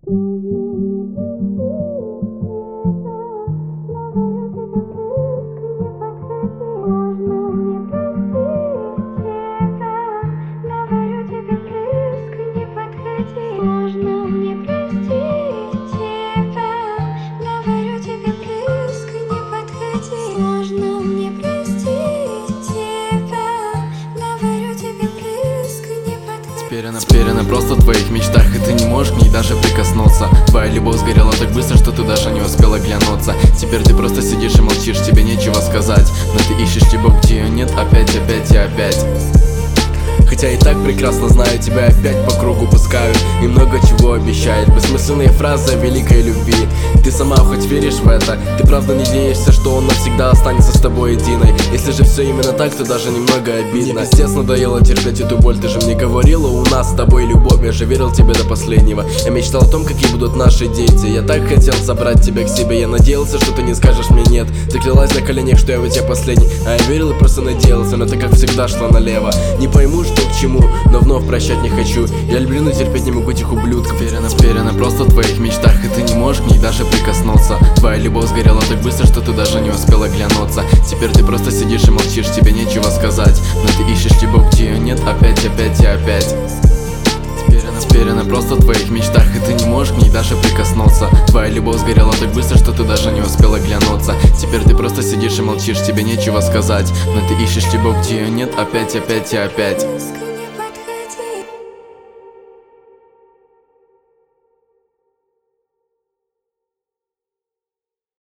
Теперь она просто в твоих мечтах, и ты не можешь к ней даже прикоснуться. Твоя любовь сгорела так быстро, что ты даже не успела глянуться. Теперь ты просто сидишь и молчишь, тебе нечего сказать. Но ты ищешь любовь, где ее нет, опять и опять. Хотя и так прекрасно знаю, тебя опять по кругу пускают и много чего обещают. Бессмысленные фразы о великой любви. Ты сама хоть веришь в это? Ты правда надеешься, что он навсегда останется с тобой единой? Если же все именно так, то даже немного обидно. Мне пиздец надоело терпеть эту боль. Ты же мне говорила, у нас с тобой любовь. Я же верил тебе до последнего. Я мечтал о том, какие будут наши дети. Я так хотел забрать тебя к себе. Я надеялся, что ты не скажешь мне нет. Ты клялась на коленях, что я у тебя последний. А я верил и просто надеялся, но ты как всегда шла налево. Не пойму, что к чему, но вновь прощать не хочу. Я люблю, но терпеть не могу этих ублюдков. Теперь она просто в твоих мечтах, и ты не можешь к ней даже прикоснуться. Твоя любовь сгорела так быстро, что ты даже не успела глянуться. Теперь ты просто сидишь и молчишь, тебе нечего сказать. Но ты ищешь любовь, где ее нет, опять и опять. Теперь она просто в твоих мечтах, и ты не можешь к ней даже прикоснуться. Твоя любовь сгорела так быстро, что ты даже не успела глянуться. Теперь ты просто сидишь и молчишь, тебе нечего сказать. Но ты ищешь любовь, где ее нет, опять и опять.